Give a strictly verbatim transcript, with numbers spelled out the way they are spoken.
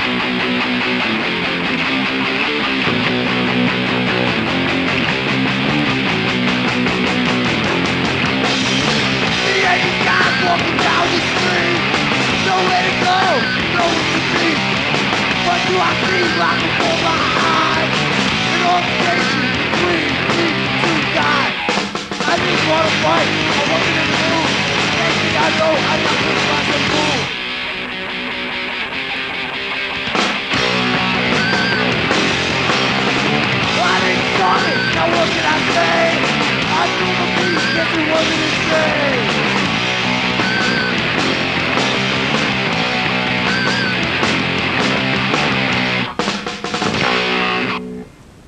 Walking down the street, nowhere to go, nowhere to be. What do I see right before my eyes? An altercation between me and two guys. I just wanna fight, I'm walking in the mood. Next thing I know, I got pushed by some fool. I didn't start it, now what can I say? I knew the beat, guess it wasn't insane.